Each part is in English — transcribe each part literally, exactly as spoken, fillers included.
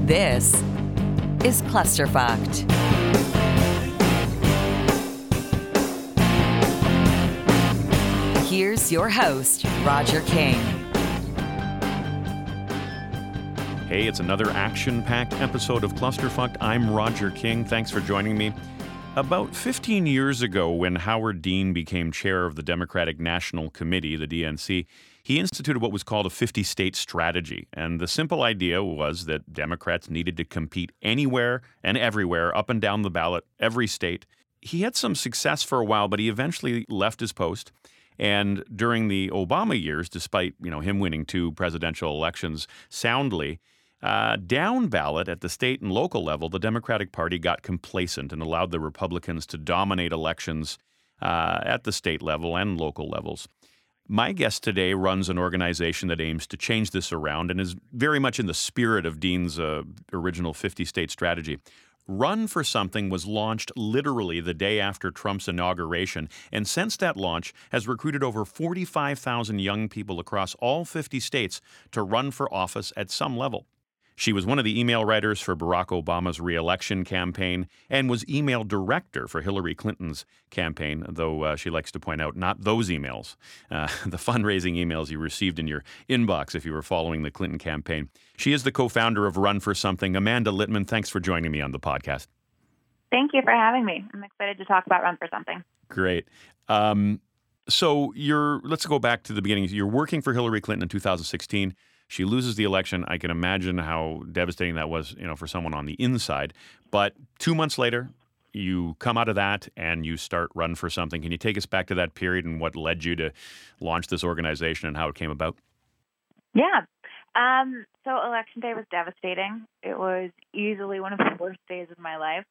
This is Clusterfucked. Here's your host, Roger King. Hey, it's another action-packed episode of Clusterfucked. I'm Roger King. Thanks for joining me. About fifteen years ago, when Howard Dean became chair of the Democratic National Committee, the D N C, he instituted what was called a fifty-state strategy. And the simple idea was that Democrats needed to compete anywhere and everywhere, up and down the ballot, every state. He had some success for a while, but he eventually left his post. And during the Obama years, despite, you know, him winning two presidential elections soundly, Uh, down ballot at the state and local level, the Democratic Party got complacent and allowed the Republicans to dominate elections uh, at the state level and local levels. My guest today runs an organization that aims to change this around and is very much in the spirit of Dean's uh, original fifty-state strategy. Run for Something was launched literally the day after Trump's inauguration, and since that launch has recruited over forty-five thousand young people across all fifty states to run for office at some level. She was one of the email writers for Barack Obama's re-election campaign and was email director for Hillary Clinton's campaign, though uh, she likes to point out not those emails, uh, the fundraising emails you received in your inbox if you were following the Clinton campaign. She is the co-founder of Run for Something. Amanda Litman, thanks for joining me on the podcast. Thank you for having me. I'm excited to talk about Run for Something. Great. Um, so you're, let's go back to the beginning. You're working for Hillary Clinton in two thousand sixteen. She loses the election. I can imagine how devastating that was, you know, for someone on the inside. But two months later, you come out of that and you start Run for Something. Can you take us back to that period and what led you to launch this organization and how it came about? Yeah. Um, so Election Day was devastating. It was easily one of the worst days of my life.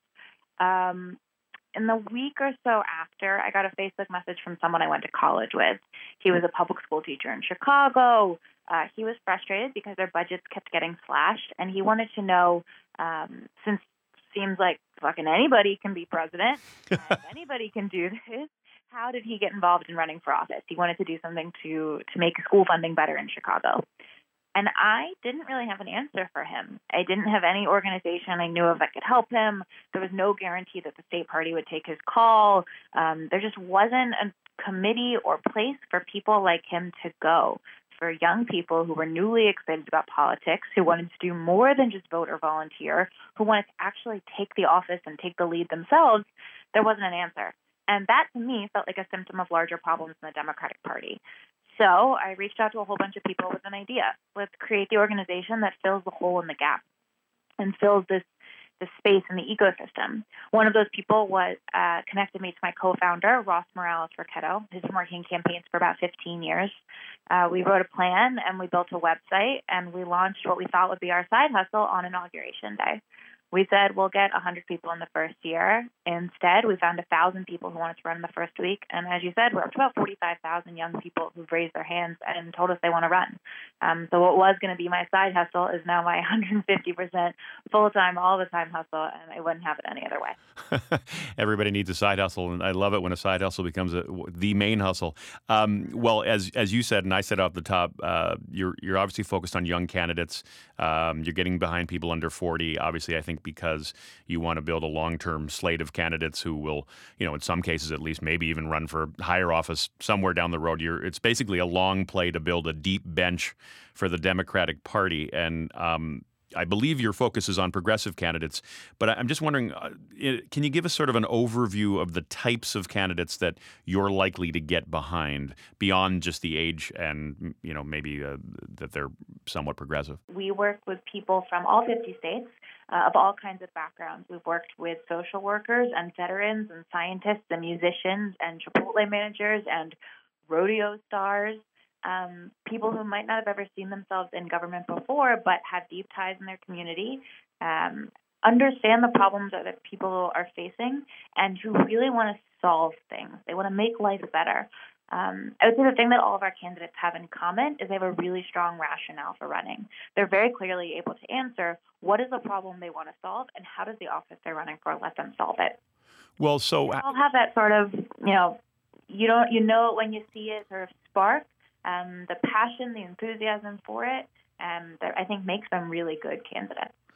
Um, in the week or so after, I got a Facebook message from someone I went to college with. He was a public school teacher in Chicago. Uh, he was frustrated because their budgets kept getting slashed, and he wanted to know, um, since it seems like fucking anybody can be president, uh, if anybody can do this, how did he get involved in running for office? He wanted to do something to, to make school funding better in Chicago. And I didn't really have an answer for him. I didn't have any organization I knew of that could help him. There was no guarantee that the state party would take his call. Um, there just wasn't a committee or place for people like him to go, for young people who were newly excited about politics, who wanted to do more than just vote or volunteer, who wanted to actually take the office and take the lead themselves. There wasn't an answer. And that, to me, felt like a symptom of larger problems in the Democratic Party. So I reached out to a whole bunch of people with an idea. Let's create the organization that fills the hole in the gap and fills this, this space in the ecosystem. One of those people was uh, connected me to my co-founder, Ross Morales-Roquetto, who's been working campaigns for about fifteen years. Uh, we wrote a plan, and we built a website, and we launched what we thought would be our side hustle on Inauguration Day. We said we'll get one hundred people in the first year. Instead, we found one thousand people who wanted to run in the first week. And as you said, we're up to about forty-five thousand young people who've raised their hands and told us they want to run. Um, so what was going to be my side hustle is now my one hundred fifty percent full-time, all-the-time hustle, and I wouldn't have it any other way. Everybody needs a side hustle, and I love it when a side hustle becomes a, the main hustle. Um, well, as as you said, and I said off the top, uh, you're you're obviously focused on young candidates. Um, you're getting behind people under forty. Obviously, I think because you want to build a long-term slate of candidates who will, you know, in some cases at least, maybe even run for higher office somewhere down the road. You're, it's basically a long play to build a deep bench for the Democratic Party. And um, I believe your focus is on progressive candidates. But I'm just wondering, uh, can you give us sort of an overview of the types of candidates that you're likely to get behind beyond just the age and, you know, maybe uh, that they're somewhat progressive? We work with people from all fifty states. Uh, of all kinds of backgrounds. We've worked with social workers and veterans and scientists and musicians and Chipotle managers and rodeo stars, um, people who might not have ever seen themselves in government before but have deep ties in their community, um, understand the problems that people are facing, and who really want to solve things. They want to make life better. Um, I would say the thing that all of our candidates have in common is they have a really strong rationale for running. They're very clearly able to answer what is the problem they want to solve and how does the office they're running for let them solve it. Well, so they all have that sort of, you know, you don't you know it when you see it sort of spark, um, the passion, the enthusiasm for it, and that I think makes them really good candidates.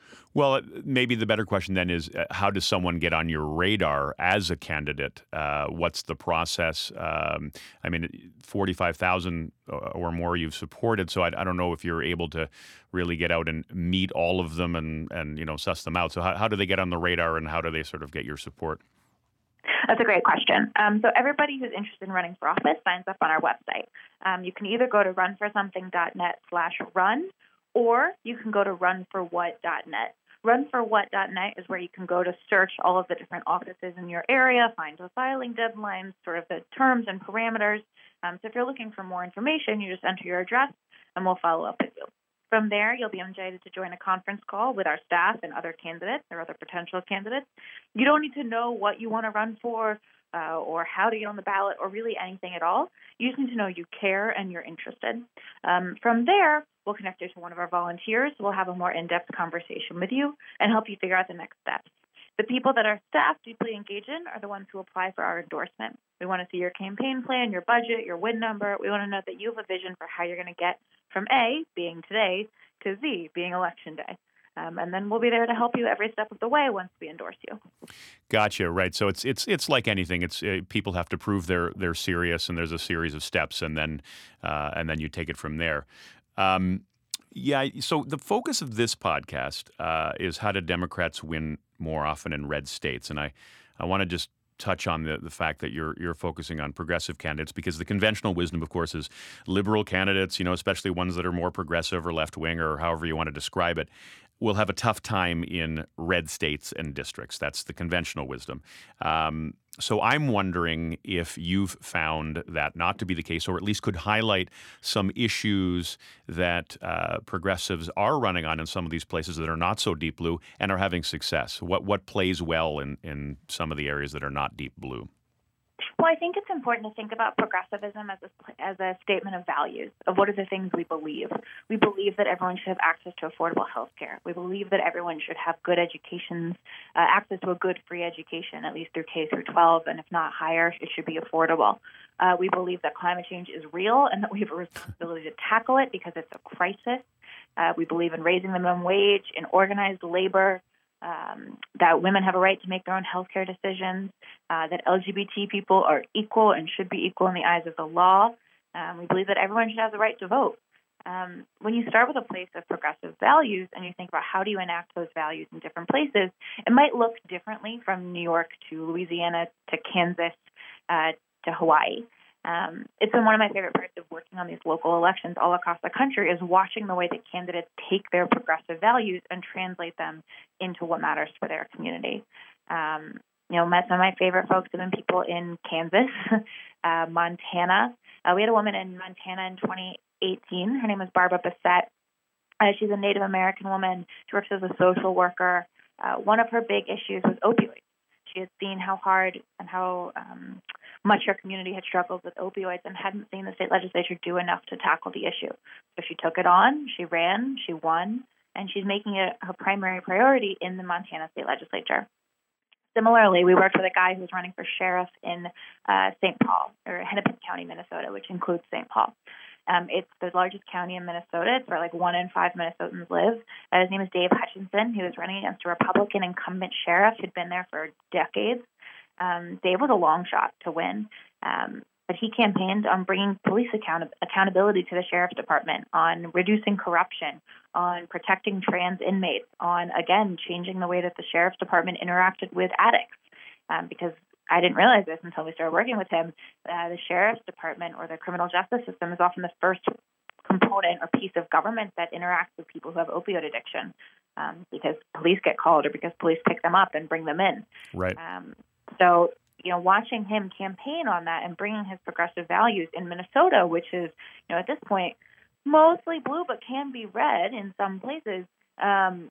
Well, uh, maybe the better question then is uh, how does someone get on your radar as a candidate? Uh, what's the process? Um, I mean, forty-five thousand or more you've supported, so I, I don't know if you're able to really get out and meet all of them and, and you know, suss them out. So how, how do they get on the radar and how do they sort of get your support? That's a great question. Um, so everybody who's interested in running for office signs up on our website. Um, you can either go to runforsomething.net slash run, or you can go to runforwhat dot net. runforwhat dot net is where you can go to search all of the different offices in your area, find the filing deadlines, sort of the terms and parameters. Um, so if you're looking for more information, you just enter your address and we'll follow up with you. From there, you'll be invited to join a conference call with our staff and other candidates or other potential candidates. You don't need to know what you want to run for uh, or how to get on the ballot or really anything at all. You just need to know you care and you're interested. Um, from there, we'll connect you to one of our volunteers. We'll have a more in-depth conversation with you and help you figure out the next steps. The people that our staff deeply engage in are the ones who apply for our endorsement. We want to see your campaign plan, your budget, your win number. We want to know that you have a vision for how you're going to get from A, being today, to Z, being election day. Um, and then we'll be there to help you every step of the way once we endorse you. Gotcha. Right. So it's it's it's like anything. It's uh, people have to prove they're they're serious, and there's a series of steps, and then uh, and then you take it from there. Um, yeah. So the focus of this podcast uh, is how do Democrats win more often in red states, and I I want to just touch on the, the fact that you're you're focusing on progressive candidates because the conventional wisdom, of course, is liberal candidates, you know, especially ones that are more progressive or left wing or however you want to describe it, will have a tough time in red states and districts. That's the conventional wisdom. Um, so I'm wondering if you've found that not to be the case, or at least could highlight some issues that uh, progressives are running on in some of these places that are not so deep blue and are having success. What what plays well in, in some of the areas that are not deep blue? Well, I think it's important to think about progressivism as a, as a statement of values, of what are the things we believe. We believe that everyone should have access to affordable health care. We believe that everyone should have good education, uh, access to a good free education, at least through K through twelve, and if not higher, it should be affordable. Uh, we believe that climate change is real and that we have a responsibility to tackle it because it's a crisis. Uh, we believe in raising the minimum wage, in organized labor, Um, that women have a right to make their own healthcare decisions, uh, that L G B T people are equal and should be equal in the eyes of the law. Um, we believe that everyone should have the right to vote. Um, when you start with a place of progressive values and you think about how do you enact those values in different places, it might look differently from New York to Louisiana to Kansas uh, to Hawaii. Um, it's been one of my favorite parts of working on these local elections all across the country is watching the way that candidates take their progressive values and translate them into what matters for their community. Um, you know, met some of my favorite folks have been people in Kansas, uh, Montana. Uh, we had a woman in Montana in twenty eighteen. Her name was Barbara Bassett. Uh, she's a Native American woman. She works as a social worker. Uh, one of her big issues was opioids. She had seen how hard and how um, much her community had struggled with opioids and hadn't seen the state legislature do enough to tackle the issue. So she took it on, she ran, she won, and she's making it her primary priority in the Montana state legislature. Similarly, we worked with a guy who's running for sheriff in uh, Saint Paul, or Hennepin County, Minnesota, which includes Saint Paul. Um, it's the largest county in Minnesota. It's where like one in five Minnesotans live. Uh, his name is Dave Hutchinson. He was running against a Republican incumbent sheriff who'd been there for decades. Um, Dave was a long shot to win, um, but he campaigned on bringing police account- accountability to the sheriff's department, on reducing corruption, on protecting trans inmates, on, again, changing the way that the sheriff's department interacted with addicts, um, because I didn't realize this until we started working with him. Uh, the sheriff's department or the criminal justice system is often the first component or piece of government that interacts with people who have opioid addiction, um, because police get called or because police pick them up and bring them in. Right. Um, so, you know, watching him campaign on that and bringing his progressive values in Minnesota, which is, you know, at this point, mostly blue but can be red in some places, um,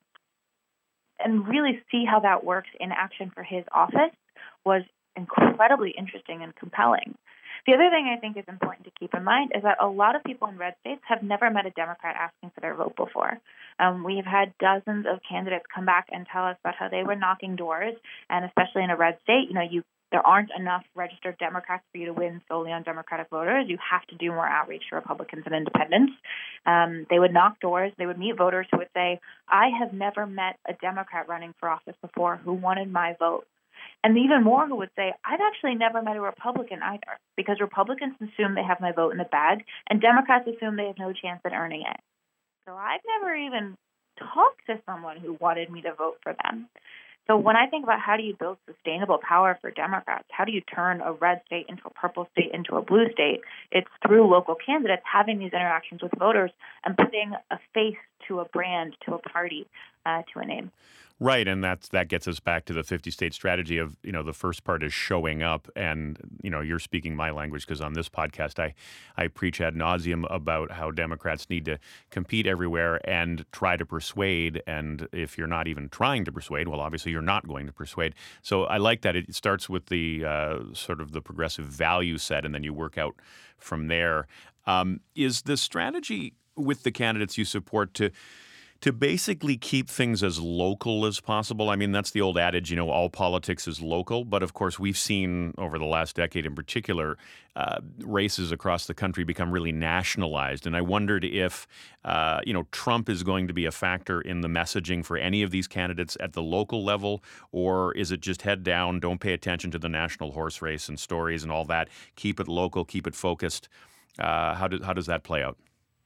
and really see how that works in action for his office was incredibly interesting and compelling. The other thing I think is important to keep in mind is that a lot of people in red states have never met a Democrat asking for their vote before. Um, we have had dozens of candidates come back and tell us about how they were knocking doors, and especially in a red state, you know, you there aren't enough registered Democrats for you to win solely on Democratic voters. You have to do more outreach to Republicans and independents. Um, they would knock doors. They would meet voters who would say, I have never met a Democrat running for office before who wanted my vote. And even more who would say, I've actually never met a Republican either, because Republicans assume they have my vote in the bag, and Democrats assume they have no chance at earning it. So I've never even talked to someone who wanted me to vote for them. So when I think about how do you build sustainable power for Democrats, how do you turn a red state into a purple state into a blue state, it's through local candidates having these interactions with voters and putting a face to a brand, to a party, uh, to a name. Right, and that's that gets us back to the fifty-state strategy of, you know, the first part is showing up, and, you know, you're speaking my language because on this podcast I, I preach ad nauseum about how Democrats need to compete everywhere and try to persuade, and if you're not even trying to persuade, well, obviously you're not going to persuade. So I like that it starts with the uh, sort of the progressive value set, and then you work out from there. Um, is the strategy with the candidates you support to to basically keep things as local as possible? I mean, that's the old adage, you know, all politics is local. But of course, we've seen over the last decade in particular, uh, races across the country become really nationalized. And I wondered if, uh, you know, Trump is going to be a factor in the messaging for any of these candidates at the local level, or is it just head down, don't pay attention to the national horse race and stories and all that, keep it local, keep it focused? Uh, how, do, how does that play out?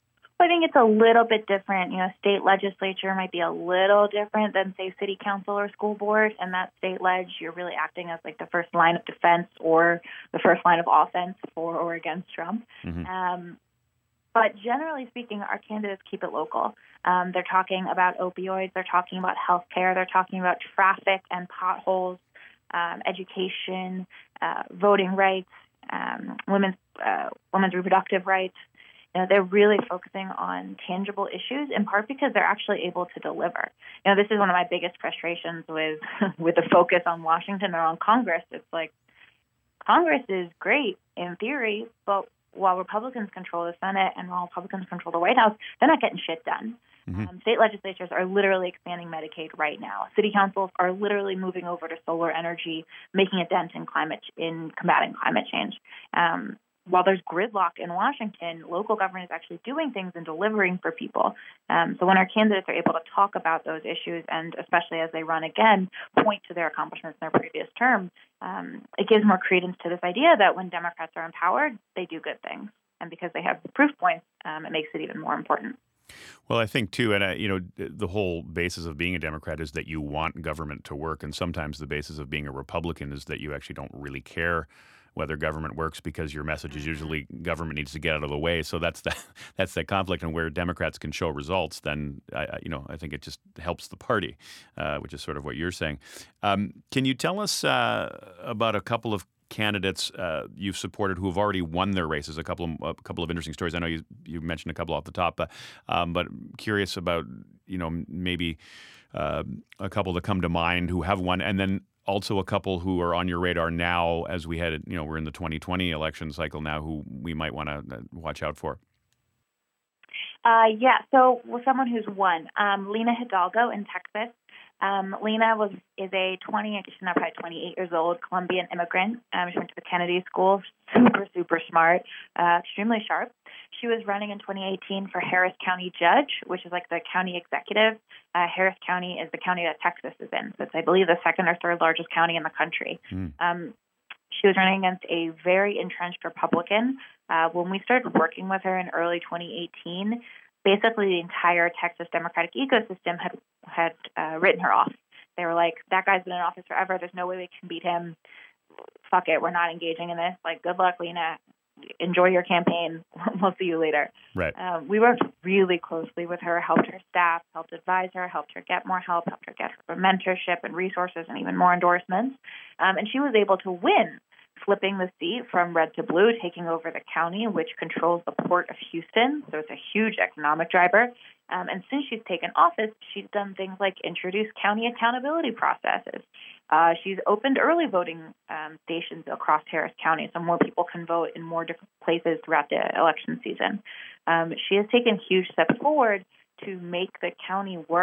I think it's a little bit different. You know, state legislature might be a little different than, say, city council or school board. And that state ledge, you're really acting as like the first line of defense or the first line of offense for or against Trump. Mm-hmm. Um, but generally speaking, our candidates keep it local. Um, they're talking about opioids. They're talking about health care. They're talking about traffic and potholes, um, education, uh, voting rights, um, women's uh, women's reproductive rights. You know, they're really focusing on tangible issues, in part because they're actually able to deliver. You know, this is one of my biggest frustrations with with the focus on Washington or on Congress. It's like Congress is great in theory, but while Republicans control the Senate and while Republicans control the White House, they're not getting shit done. Mm-hmm. Um, state legislatures are literally expanding Medicaid right now. City councils are literally moving over to solar energy, making a dent in climate in combating climate change. Um, While there's gridlock in Washington, local government is actually doing things and delivering for people. Um, so when our candidates are able to talk about those issues, and especially as they run again, point to their accomplishments in their previous term, um, it gives more credence to this idea that when Democrats are empowered, they do good things. And because they have proof points, um, it makes it even more important. Well, I think, too, and, uh, you know, the whole basis of being a Democrat is that you want government to work. And sometimes the basis of being a Republican is that you actually don't really care whether government works, because your message is usually government needs to get out of the way. So that's the that's the conflict. And where Democrats can show results, then I, you know I think it just helps the party, uh, which is sort of what you're saying. Um, can you tell us uh, about a couple of candidates uh, you've supported who have already won their races? A couple of a couple of interesting stories. I know you you mentioned a couple off the top, but um, but curious about you know maybe uh, a couple that come to mind who have won, and then also a couple who are on your radar now as we head, you know, we're in the twenty twenty election cycle now, who we might want to watch out for. Uh, yeah, so well, someone who's won, um, Lina Hidalgo in Texas. Um, Lina was is a twenty, she's now probably twenty-eight years old, Colombian immigrant. Um, she went to the Kennedy School, super, super smart, uh, extremely sharp. She was running in twenty eighteen for Harris County Judge, which is like the county executive. Uh, Harris County is the county that Texas is in. So it's, I believe, the second or third largest county in the country. Mm. Um, she was running against a very entrenched Republican. Uh, when we started working with her in early twenty eighteen, basically the entire Texas Democratic ecosystem had had uh, written her off. They were like, that guy's been in office forever. There's no way we can beat him. Fuck it. We're not engaging in this. Like, good luck, Lina. Enjoy your campaign. We'll see you later. Right. Um, we worked really closely with her, helped her staff, helped advise her, helped her get more help, helped her get her mentorship and resources and even more endorsements. Um, and she was able to win, flipping the seat from red to blue, taking over the county, which controls the port of Houston. So it's a huge economic driver. Um, and since she's taken office, she's done things like introduce county accountability processes. Uh, she's opened early voting um, stations across Harris County, so more people can vote in more different places throughout the election season. Um, she has taken huge steps forward to make the county work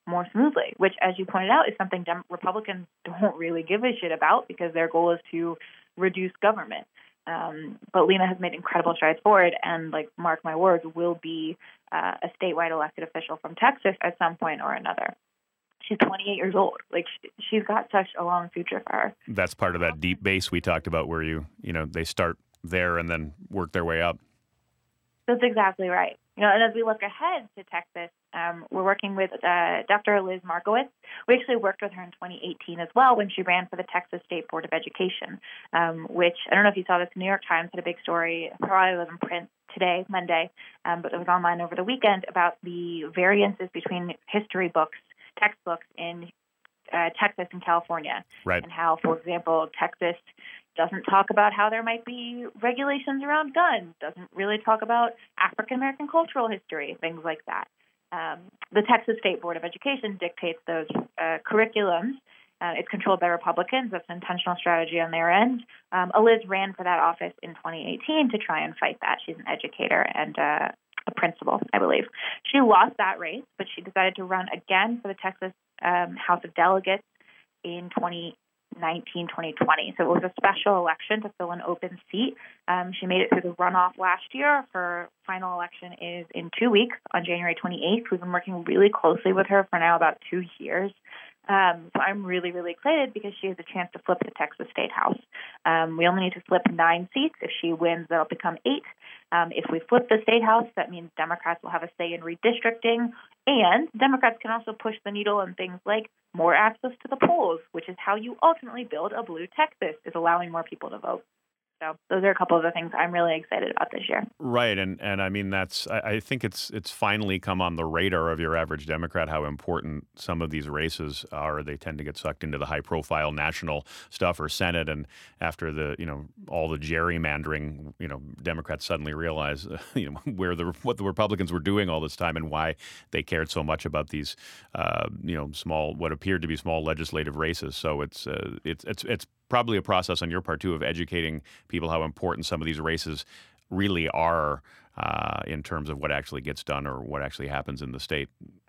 more smoothly, which, as you pointed out, is something Dem- Republicans don't really give a shit about because their goal is to reduce government. Um, but Lena has made incredible strides forward, and, like, mark my words, will be uh, a statewide elected official from Texas at some point or another. She's twenty-eight years old. Like, she, she's got such a long future for her. That's part of that deep base we talked about, where you, you know, they start there and then work their way up. That's exactly right. You know, and as we look ahead to Texas, um, we're working with uh, Doctor Liz Markowitz. We actually worked with her in twenty eighteen as well when she ran for the Texas State Board of Education, um, which, I don't know if you saw this, the New York Times had a big story, probably was in print today, Monday, um, but it was online over the weekend, about the variances between history books, textbooks in uh, Texas and California. Right. And how, for example, Texas doesn't talk about how there might be regulations around guns, doesn't really talk about African-American cultural history, things like that. Um, the Texas State Board of Education dictates those uh, curriculums. Uh, it's controlled by Republicans. That's an intentional strategy on their end. Um, Liz ran for that office in twenty eighteen to try and fight that. She's an educator and uh, a principal, I believe. She lost that race, but she decided to run again for the Texas um, House of Delegates in twenty nineteen, twenty twenty. So it was a special election to fill an open seat. Um, she made it through the runoff last year. Her final election is in two weeks on January twenty-eighth. We've been working really closely with her for now about two years. Um, so I'm really, really excited because she has a chance to flip the Texas State House. Um, we only need to flip nine seats. If she wins, that'll become eight. Um, if we flip the State House, that means Democrats will have a say in redistricting, and Democrats can also push the needle on things like more access to the polls, which is how you ultimately build a blue Texas, is allowing more people to vote. So those are a couple of the things I'm really excited about this year. Right, and and I mean that's I, I think it's it's finally come on the radar of your average Democrat how important some of these races are. They tend to get sucked into the high-profile national stuff or Senate, and after the you know all the gerrymandering, you know Democrats suddenly realize uh, you know where the what the Republicans were doing all this time and why they cared so much about these uh, you know small what appeared to be small legislative races. So it's uh, it's it's it's. probably a process on your part, too, of educating people how important some of these races really are uh, in terms of what actually gets done or what actually happens in the state.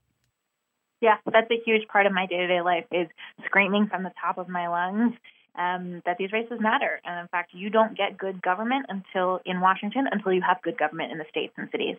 Yeah, that's a huge part of my day-to-day life, is screaming from the top of my lungs um, that these races matter. And, in fact, you don't get good government until in Washington until you have good government in the states and cities.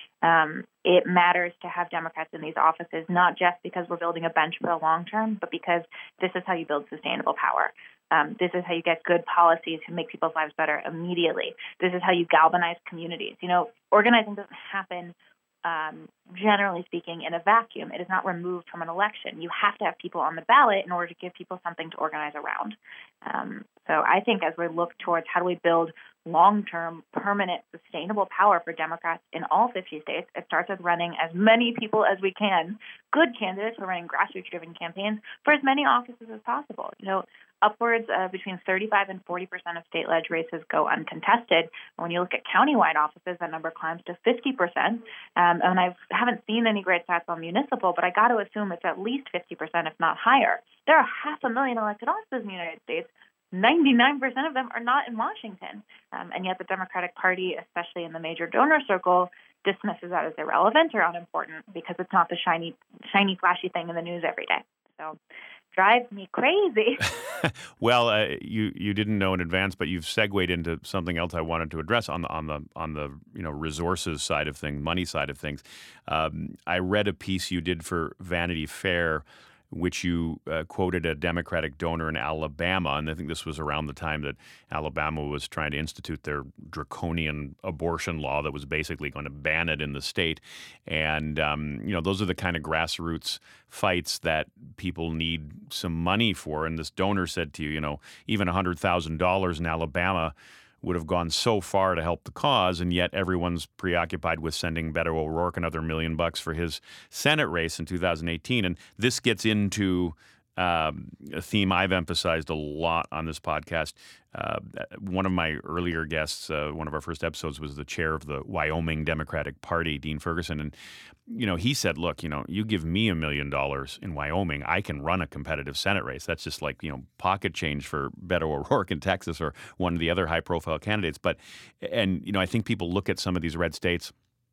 Um, it matters to have Democrats in these offices, not just because we're building a bench for the long term, but because this is how you build sustainable power. Um, this is how you get good policies to make people's lives better immediately. This is how you galvanize communities. You know, organizing doesn't happen, um, generally speaking, in a vacuum. It is not removed from an election. You have to have people on the ballot in order to give people something to organize around. Um, so I think as we look towards how do we build long-term, permanent, sustainable power for Democrats in all fifty states, it starts with running as many people as we can, good candidates who are running grassroots-driven campaigns for as many offices as possible. You know, upwards of between thirty-five and forty percent of state-led races go uncontested. When you look at countywide offices, that number climbs to fifty percent. Um, and I haven't seen any great stats on municipal, but I got to assume it's at least fifty percent, if not higher. There are half a million elected offices in the United States. ninety-nine percent of them are not in Washington. Um, and yet the Democratic Party, especially in the major donor circle, dismisses that as irrelevant or unimportant because it's not the shiny, shiny, flashy thing in the news every day. So drives me crazy. Well, uh, you you didn't know in advance, but you've segued into something else I wanted to address on the on the on the you know resources side of things, money side of things. Um, I read a piece you did for Vanity Fair, which you uh, quoted a Democratic donor in Alabama, and I think this was around the time that Alabama was trying to institute their draconian abortion law that was basically going to ban it in the state. And, um, you know, those are the kind of grassroots fights that people need some money for. And this donor said to you, you know, even one hundred thousand dollars in Alabama would have gone so far to help the cause, and yet everyone's preoccupied with sending Beto O'Rourke another million bucks for his Senate race in two thousand eighteen. And this gets into um, a theme I've emphasized a lot on this podcast. Uh, one of my earlier guests, uh, one of our first episodes, was the chair of the Wyoming Democratic Party, Dean Ferguson. And, you know, he said, look, you know, you give me a million dollars in Wyoming, I can run a competitive Senate race. That's just like, you know, pocket change for Beto O'Rourke in Texas or one of the other high profile candidates. But, and, you know, I think people look at some of these red states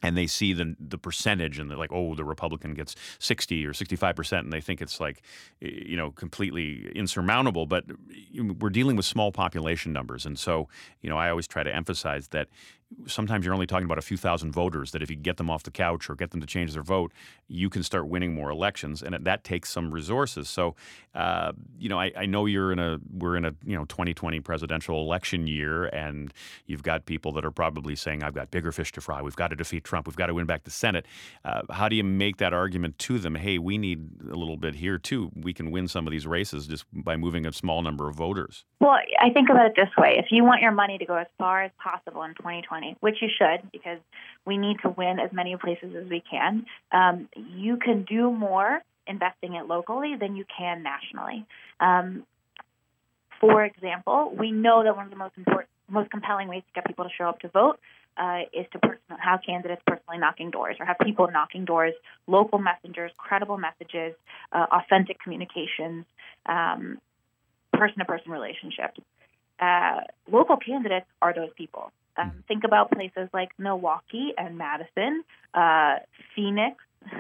and they see the the percentage, and they're like, oh, the Republican gets sixty or sixty-five percent, and they think it's like, you know, completely insurmountable. But we're dealing with small population numbers. And so, you know, I always try to emphasize that sometimes you're only talking about a few thousand voters, that if you get them off the couch or get them to change their vote, you can start winning more elections, and that takes some resources. So, uh, you know, I, I know you're in a we're in a you know twenty twenty presidential election year, and you've got people that are probably saying, "I've got bigger fish to fry. We've got to defeat Trump. We've got to win back the Senate." Uh, how do you make that argument to them? Hey, we need a little bit here too. We can win some of these races just by moving a small number of voters. Well, I think about it this way: if you want your money to go as far as possible in twenty twenty, which you should, because we need to win as many places as we can, um, you can do more investing it locally than you can nationally. Um, for example, we know that one of the most important, most compelling ways to get people to show up to vote uh, is to person- have candidates personally knocking doors, or have people knocking doors, local messengers, credible messages, uh, authentic communications, um, person-to-person relationships. Uh, local candidates are those people. Um, think about places like Milwaukee and Madison, uh, Phoenix,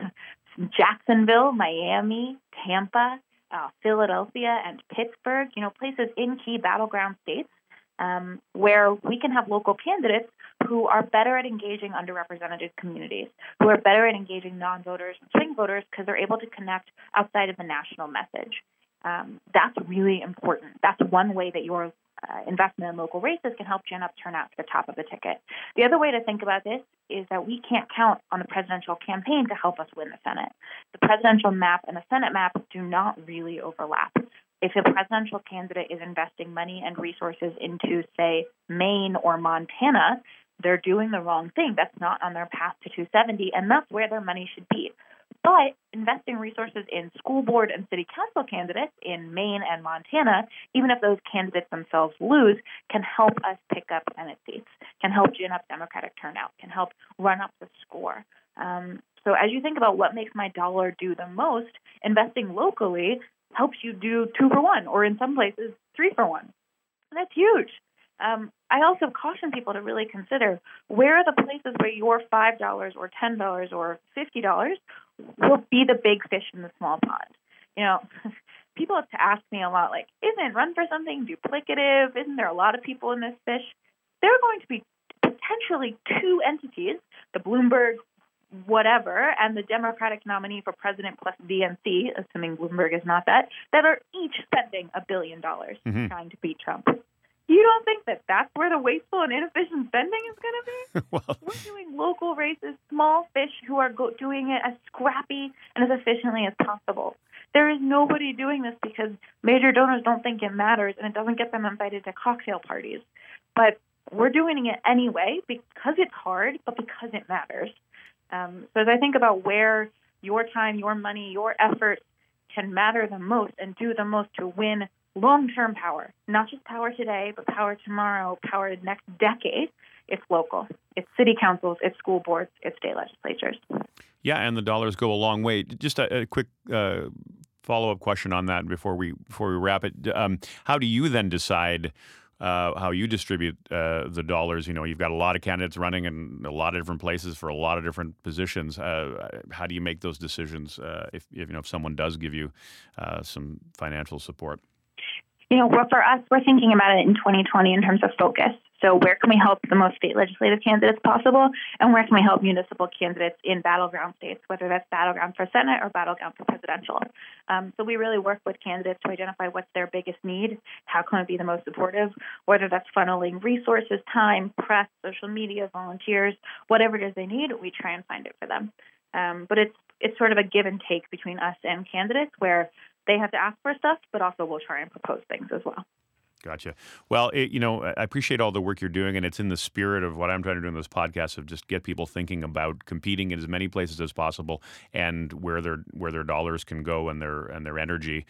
Jacksonville, Miami, Tampa, uh, Philadelphia, and Pittsburgh, you know, places in key battleground states um, where we can have local candidates who are better at engaging underrepresented communities, who are better at engaging non-voters and swing voters because they're able to connect outside of the national message. Um, that's really important. That's one way that your uh, investment in local races can help gin up turnout to the top of the ticket. The other way to think about this is that we can't count on the presidential campaign to help us win the Senate. The presidential map and the Senate map do not really overlap. If a presidential candidate is investing money and resources into, say, Maine or Montana, they're doing the wrong thing. That's not on their path to two seventy, and that's where their money should be. But investing resources in school board and city council candidates in Maine and Montana, even if those candidates themselves lose, can help us pick up Senate seats, can help gin up Democratic turnout, can help run up the score. Um, so as you think about what makes my dollar do the most, investing locally helps you do two for one, or in some places, three for one. And that's huge. Um, I also caution people to really consider where are the places where your five dollars or ten dollars or fifty dollars will be the big fish in the small pond. You know, people have to ask me a lot, like, isn't Run for Something duplicative? Isn't there a lot of people in this fish? There are going to be potentially two entities, the Bloomberg whatever, and the Democratic nominee for president plus D N C, assuming Bloomberg is not that, that are each spending a billion dollars mm-hmm. trying to beat Trump. You don't think that that's where the wasteful and inefficient spending is going to be? well, We're doing local races, small fish who are go- doing it as scrappy and as efficiently as possible. There is nobody doing this because major donors don't think it matters, and it doesn't get them invited to cocktail parties. But we're doing it anyway because it's hard, but because it matters. Um, so as I think about where your time, your money, your effort can matter the most and do the most to win long-term power, not just power today, but power tomorrow, power next decade, it's local. It's city councils, it's school boards, it's state legislatures. Yeah, and the dollars go a long way. Just a, a quick uh, follow-up question on that before we before we wrap it. Um, how do you then decide uh, how you distribute uh, the dollars? You know, you've got a lot of candidates running in a lot of different places for a lot of different positions. Uh, how do you make those decisions uh, if, if you know if someone does give you uh, some financial support? You know, for us, we're thinking about it in twenty twenty in terms of focus. So where can we help the most state legislative candidates possible, and where can we help municipal candidates in battleground states, whether that's battleground for Senate or battleground for presidential. Um, so we really work with candidates to identify what's their biggest need, how can we be the most supportive, whether that's funneling resources, time, press, social media, volunteers, whatever it is they need, we try and find it for them. Um, but it's it's sort of a give and take between us and candidates where they have to ask for stuff, but also we'll try and propose things as well. Gotcha. Well, it, you know, I appreciate all the work you're doing, and it's in the spirit of what I'm trying to do in this podcast of just get people thinking about competing in as many places as possible and where their where their dollars can go and their and their energy,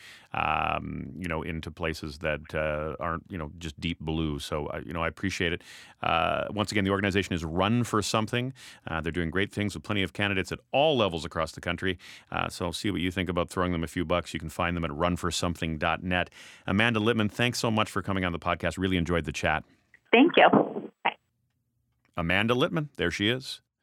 um, you know, into places that uh, aren't, you know, just deep blue. So, uh, you know, I appreciate it. Uh, once again, the organization is Run for Something. Uh, they're doing great things with plenty of candidates at all levels across the country. Uh, so see what you think about throwing them a few bucks. You can find them at run for something dot net. Amanda Litman, thanks so much for coming on the podcast. Really enjoyed the chat. Thank you. Bye. Amanda Litman, there she is.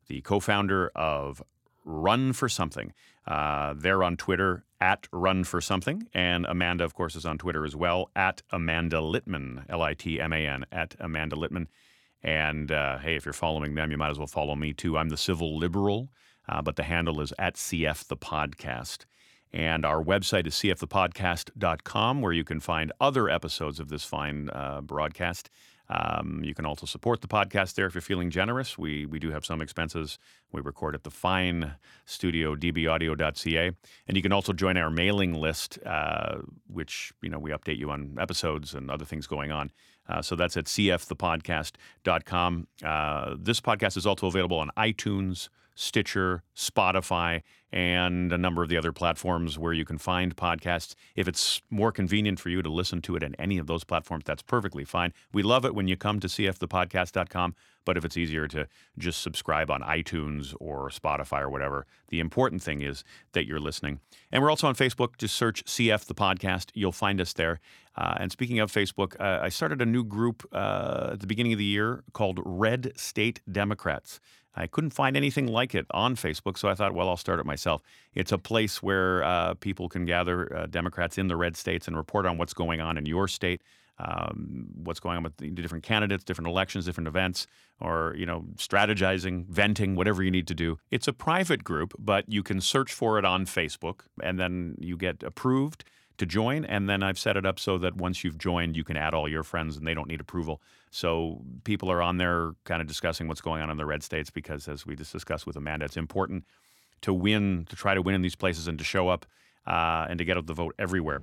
the co-founder of Run for Something. Uh, they're on Twitter at Run for Something, and Amanda, of course, is on Twitter as well at Amanda Litman, L I T M A N, at Amanda Litman. And uh, hey, if you're following them, you might as well follow me too. I'm the Civil Liberal, uh, but the handle is at C F the Podcast. And our website is c f the podcast dot com, where you can find other episodes of this fine uh, broadcast. Um, you can also support the podcast there if you're feeling generous. We we do have some expenses. We record at the fine studio, d b audio dot c a. And you can also join our mailing list, uh, which, you know, we update you on episodes and other things going on. Uh, so that's at c f the podcast dot com. Uh, this podcast is also available on iTunes, Stitcher, Spotify, and a number of the other platforms where you can find podcasts. If it's more convenient for you to listen to it in any of those platforms, that's perfectly fine. We love it when you come to c f the podcast dot com, but if it's easier to just subscribe on iTunes or Spotify or whatever, the important thing is that you're listening. And we're also on Facebook. Just search C F the Podcast. You'll find us there. Uh, and speaking of Facebook, uh, I started a new group uh, at the beginning of the year called Red State Democrats. I couldn't find anything like it on Facebook, so I thought, well, I'll start it myself. It's a place where uh, people can gather, uh, Democrats in the red states, and report on what's going on in your state, um, what's going on with the different candidates, different elections, different events, or, you know, strategizing, venting, whatever you need to do. It's a private group, but you can search for it on Facebook, and then you get approved to join, and then I've set it up so that once you've joined, you can add all your friends, and they don't need approval. So people are on there kind of discussing what's going on in the red states because, as we just discussed with Amanda, it's important to win, to try to win in these places and to show up uh, and to get out the vote everywhere.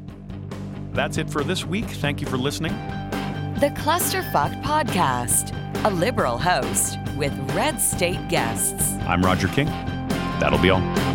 That's it for this week. Thank you for listening. The Clusterfuck Podcast, a liberal host with red state guests. I'm Roger King. That'll be all.